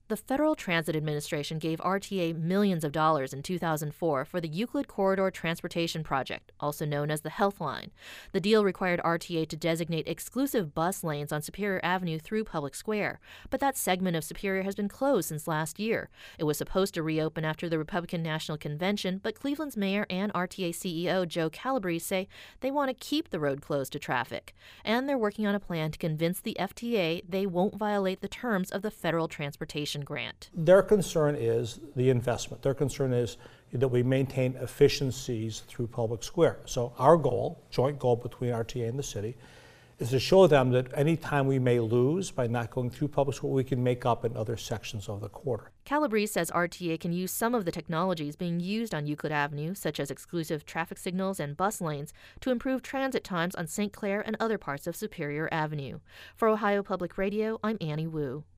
The Federal Transit Administration gave RTA millions of dollars in 2004 for the Euclid Corridor Transportation Project, also known as the Health Line. The deal required RTA to designate exclusive bus lanes on Superior Avenue through Public Square, but that segment of Superior has been closed since last year. It was supposed to reopen after the Republican National Convention, but Cleveland's mayor and RTA CEO Joe Calabrese say they want to keep the road closed to traffic, and they're working on a plan to convince the FTA they won't violate the terms of the federal transportation grant. Their concern is the investment. Their concern is that we maintain efficiencies through Public Square. So our goal, joint goal between RTA and the city, is to show them that any time we may lose by not going through Public Square, we can make up in other sections of the corridor. Calabrese says RTA can use some of the technologies being used on Euclid Avenue, such as exclusive traffic signals and bus lanes, to improve transit times on St. Clair and other parts of Superior Avenue. For Ohio Public Radio, I'm Annie Wu.